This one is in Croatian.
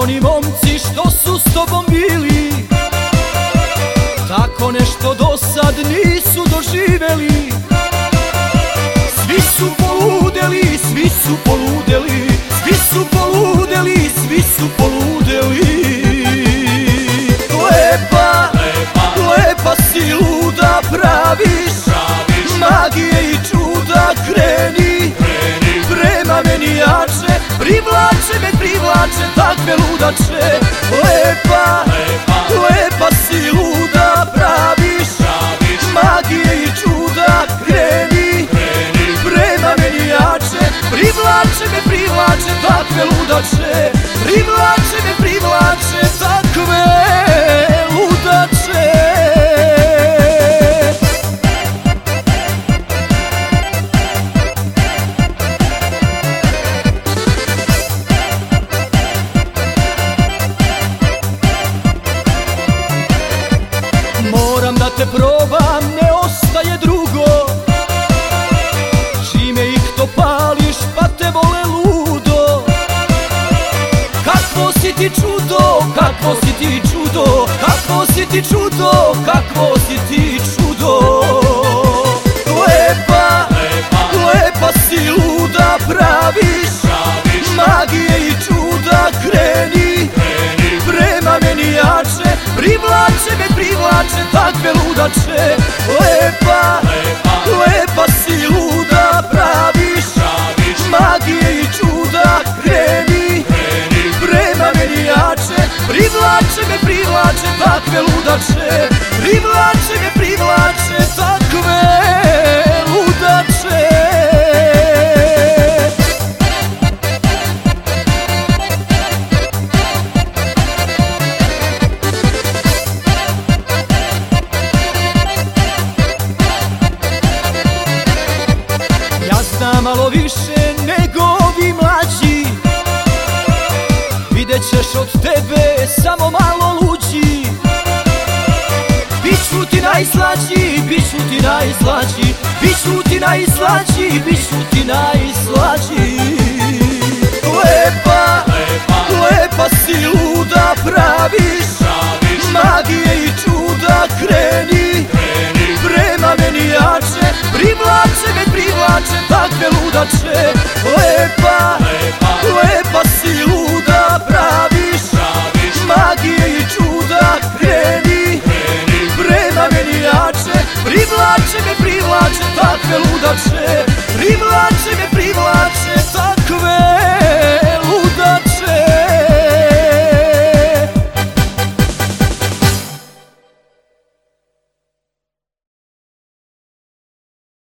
oni momci što su s tobom bili, tako nešto do sad nisu doživeli. Svi su poludeli, svi su poludeli, svi su poludeli, svi su poludeli. Lepa, lepa si, luda praviš, magije i čuda kreni prema meni jače, privlače takve ludače. Lepa, lepa si, luda praviš, magije i čuda kreni prema meni jače, privlače takve ludače, privlače takve ludače. Moram da te probam, ne ostaje drugo, čime ih to pališ pa te vole ludo. Kakvo si ti čudo, kakvo si ti čudo, kakvo si ti čudo, kakvo si ti čudo. Lepa, lepa si, luda praviš, magije i čuda kreni prema meni jače, privlače takve ludače. Lepa, lepa si, luda praviš, magije i čuda kreni prema meni jače, privlače takve ludače, privlače takve ludače. Znam malo više nego ovi mlađi, vidjet ćeš od tebe samo malo luđi. Biću ti najslađi, biću ti najslađi, biću ti najslađi, biću ti najslađi. Lepa, lepa si, luda praviš, magije i čuda kreni prema meni jače, privlače takve ludače. Lepa, lepa si, luda praviš, magije i čuda kreni prema meni jače, privlače takve ludače.